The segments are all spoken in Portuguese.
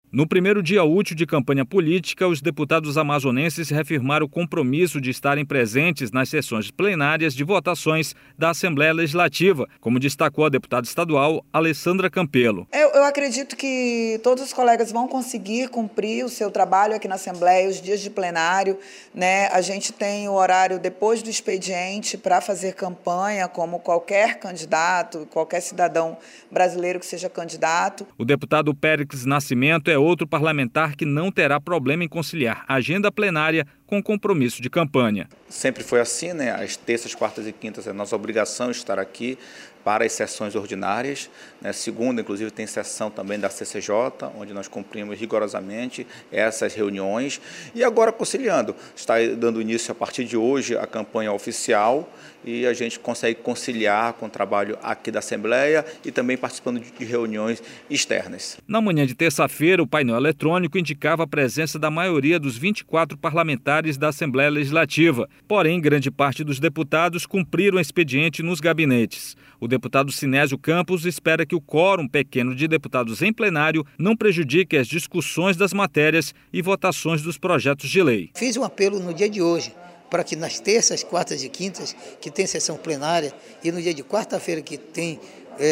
No primeiro dia útil de campanha política, os deputados amazonenses reafirmaram o compromisso de estarem presentes nas sessões plenárias de votações da Assembleia Legislativa, como destacou a deputada estadual Alessandra Campelo. Eu acredito que todos os colegas vão conseguir cumprir o seu trabalho aqui na Assembleia, os dias de plenário, né? A gente tem o horário depois do expediente para fazer campanha, como qualquer candidato, qualquer cidadão brasileiro que seja candidato. O deputado Périx Nascimento é outro parlamentar que não terá problema em conciliar a agenda plenária com compromisso de campanha. Sempre foi assim, né? Às terças, quartas e quintas é nossa obrigação estar aqui para as sessões ordinárias. Segunda, inclusive, tem sessão também da CCJ, onde nós cumprimos rigorosamente essas reuniões. E agora, conciliando, está dando início a partir de hoje a campanha oficial e a gente consegue conciliar com o trabalho aqui da Assembleia e também participando de reuniões externas. Na manhã de terça-feira, o painel eletrônico indicava a presença da maioria dos 24 parlamentares da Assembleia Legislativa. Porém, grande parte dos deputados cumpriram o expediente nos gabinetes. O deputado Sinésio Campos espera que o quórum pequeno de deputados em plenário não prejudique as discussões das matérias e votações dos projetos de lei. Fiz um apelo no dia de hoje para que nas terças, quartas e quintas, que tem sessão plenária, e no dia de quarta-feira que tem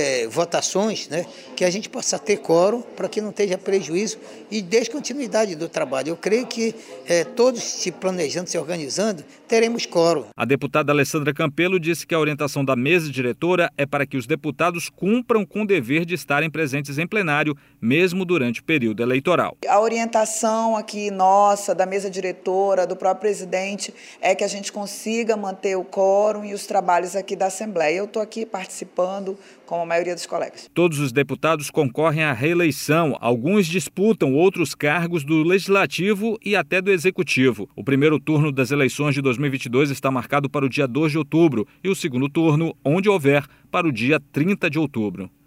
votações, né, que a gente possa ter quórum para que não tenha prejuízo e descontinuidade do trabalho. Eu creio que todos se planejando, se organizando, teremos quórum. A deputada Alessandra Campelo disse que a orientação da mesa diretora é para que os deputados cumpram com o dever de estarem presentes em plenário, mesmo durante o período eleitoral. A orientação aqui nossa, da mesa diretora, do próprio presidente, é que a gente consiga manter o quórum e os trabalhos aqui da Assembleia. Eu estou aqui participando como a maioria dos colegas. Todos os deputados concorrem à reeleição. Alguns disputam outros cargos do Legislativo e até do Executivo. O primeiro turno das eleições de 2022 está marcado para o dia 2 de outubro e o segundo turno, onde houver, para o dia 30 de outubro.